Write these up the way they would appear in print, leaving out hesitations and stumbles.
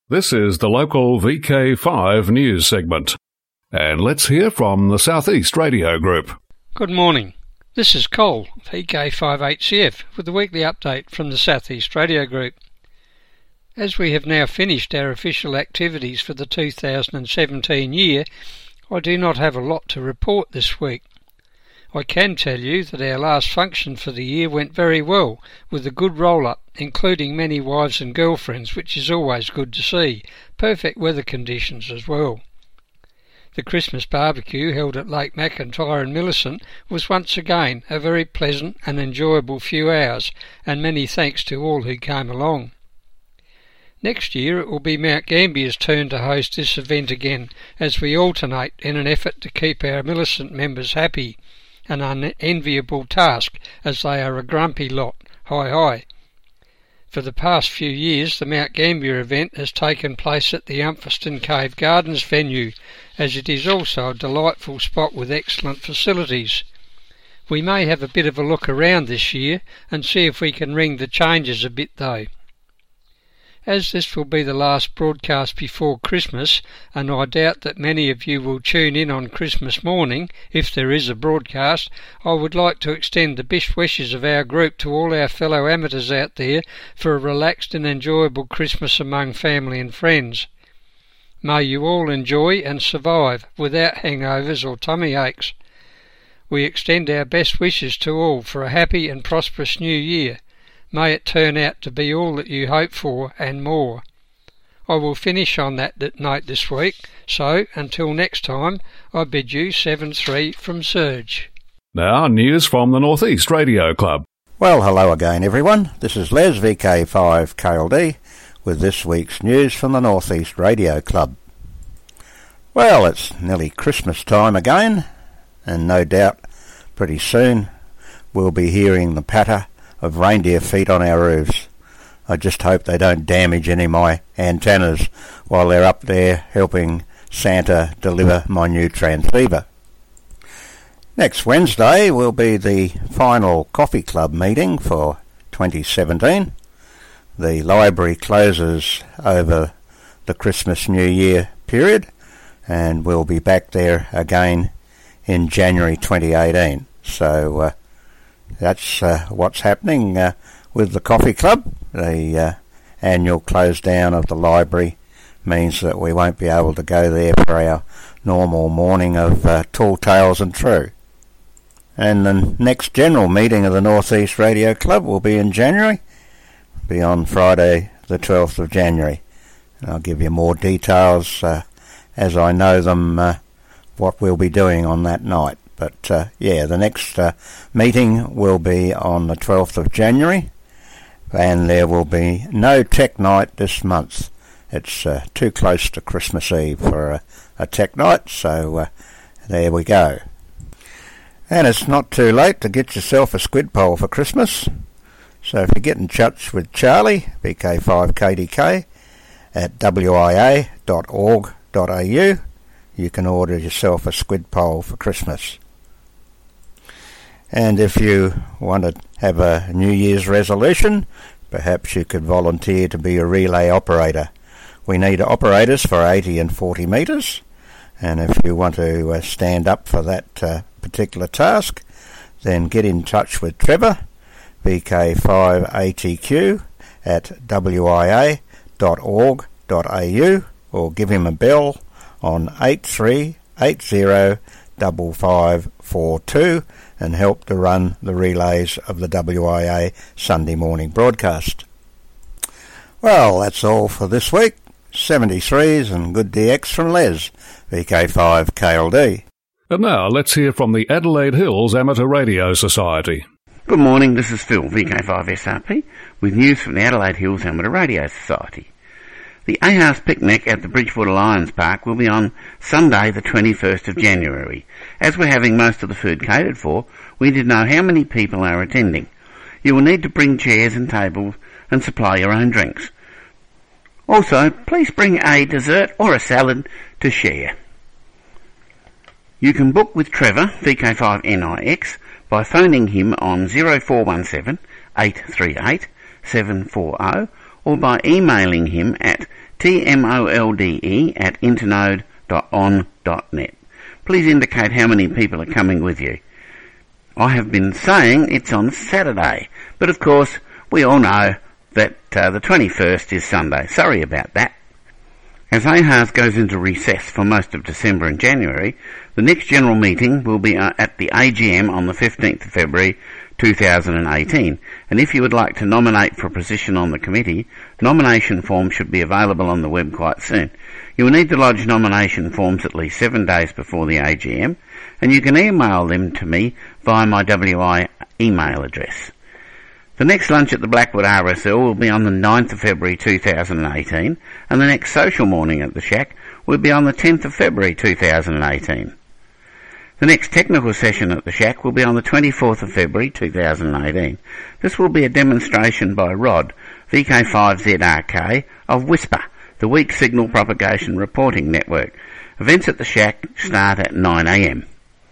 This is the local VK5 news segment. And let's hear from the Southeast Radio Group. Good morning. This is Cole, VK5HCF, with the weekly update from the Southeast Radio Group. As we have now finished our official activities for the 2017 year, I do not have a lot to report this week. I can tell you that our last function for the year went very well, with a good roll-up, including many wives and girlfriends, which is always good to see. Perfect weather conditions as well. The Christmas barbecue held at Lake McIntyre in Millicent was once again a very pleasant and enjoyable few hours, and many thanks to all who came along. Next year it will be Mount Gambier's turn to host this event again, as we alternate in an effort to keep our Millicent members happy. An unenviable task, as they are a grumpy lot. Hi. For the past few years, the Mount Gambier event has taken place at the Umphrston Cave Gardens venue, as it is also a delightful spot with excellent facilities. We may have a bit of a look around this year and see if we can ring the changes a bit though. As this will be the last broadcast before Christmas, and I doubt that many of you will tune in on Christmas morning, if there is a broadcast, I would like to extend the best wishes of our group to all our fellow amateurs out there for a relaxed and enjoyable Christmas among family and friends. May you all enjoy and survive without hangovers or tummy aches. We extend our best wishes to all for a happy and prosperous new year. May it turn out to be all that you hope for and more. I will finish on that note this week, so until next time, I bid you 7-3 from Surge. Now, news from the Northeast Radio Club. Well, hello again everyone. This is Les, VK5 KLD, with this week's news from the Northeast Radio Club. Well, it's nearly Christmas time again, and no doubt pretty soon we'll be hearing the patter of reindeer feet on our roofs. I just hope they don't damage any of my antennas while they're up there helping Santa deliver my new transceiver. Next Wednesday will be the final coffee club meeting for 2017. The library closes over the Christmas New Year period, and we'll be back there again in January 2018. So that's what's happening with the coffee club. The annual close down of the library means that we won't be able to go there for our normal morning of Tall Tales and True. And the next general meeting of the Northeast Radio Club will be in January, be on Friday the 12th of January. And I'll give you more details as I know them, what we'll be doing on that night. But the next meeting will be on the 12th of January, and there will be no tech night this month. It's too close to Christmas Eve for a tech night, so there we go. And it's not too late to get yourself a squid pole for Christmas. So if you get in touch with Charlie, VK5KDK, at wia.org.au, you can order yourself a squid pole for Christmas. And if you want to have a New Year's resolution, perhaps you could volunteer to be a relay operator. We need operators for 80 and 40 metres, and if you want to stand up for that particular task, then get in touch with Trevor, VK5ATQ, at wia.org.au, or give him a bell on 83805542 and help to run the relays of the WIA Sunday morning broadcast. Well, that's all for this week. 73s and good DX from Les, VK5 KLD. And now let's hear from the Adelaide Hills Amateur Radio Society. Good morning, this is Phil, VK5SRP, with news from the Adelaide Hills Amateur Radio Society. The AHAS picnic at the Bridgewater Lions Park will be on Sunday the 21st of January. As we're having most of the food catered for, we need to know how many people are attending. You will need to bring chairs and tables and supply your own drinks. Also, please bring a dessert or a salad to share. You can book with Trevor, VK5NIX, by phoning him on 0417 838 740 or by emailing him at tmolde@internode.on.net. Please indicate how many people are coming with you. I have been saying it's on Saturday, but of course we all know that the 21st is Sunday. Sorry about that. As AHARS goes into recess for most of December and January, the next general meeting will be at the AGM on the 15th of February 2018, and if you would like to nominate for a position on the committee, nomination forms should be available on the web quite soon. You will need to lodge nomination forms at least 7 days before the AGM, and you can email them to me via my WI email address. The next lunch at the Blackwood RSL will be on the 9th of February 2018, and the next social morning at the Shack will be on the 10th of February 2018. The next technical session at the Shack will be on the 24th of February 2018. This will be a demonstration by Rod, VK5ZRK, of Whisper, the Weak Signal Propagation Reporting Network. Events at the Shack start at 9 a.m.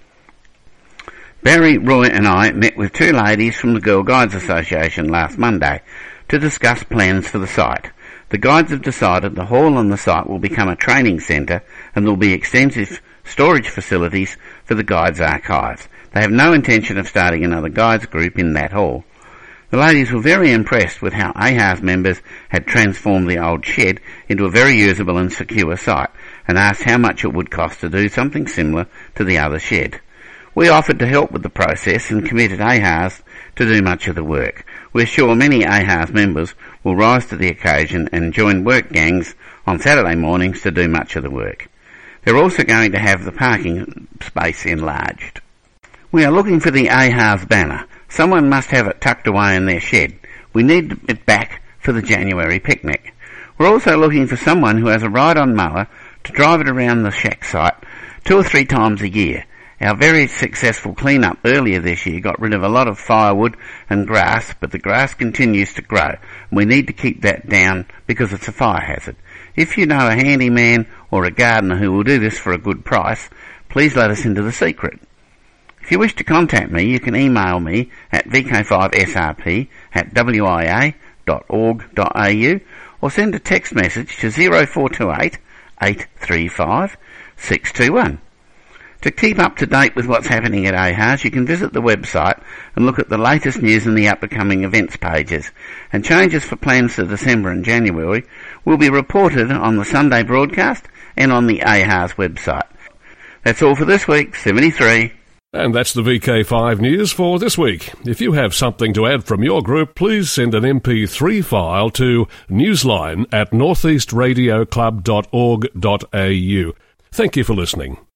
Barry, Roy and I met with two ladies from the Girl Guides Association last Monday to discuss plans for the site. The guides have decided the hall on the site will become a training centre and there will be extensive storage facilities for the Guides archives. They have no intention of starting another Guides group in that hall. The ladies were very impressed with how AHARS members had transformed the old shed into a very usable and secure site and asked how much it would cost to do something similar to the other shed. We offered to help with the process and committed AHARS to do much of the work. We're sure many AHARS members will rise to the occasion and join work gangs on Saturday mornings to do much of the work. They're also going to have the parking space enlarged. We are looking for the AHARS banner. Someone must have it tucked away in their shed. We need it back for the January picnic. We're also looking for someone who has a ride-on mower to drive it around the Shack site 2 or 3 times a year. Our very successful clean-up earlier this year got rid of a lot of firewood and grass, but the grass continues to grow. We need to keep that down because it's a fire hazard. If you know a handyman or a gardener who will do this for a good price, please let us into the secret. If you wish to contact me, you can email me at vk5srp@wia.org.au or send a text message to 0428 835 621. To keep up to date with what's happening at AHARS, you can visit the website and look at the latest news and the upcoming events pages. And changes for plans for December and January will be reported on the Sunday broadcast and on the AHARS website. That's all for this week, 73. And that's the VK5 news for this week. If you have something to add from your group, please send an MP3 file to newsline@northeastradioclub.org.au. Thank you for listening.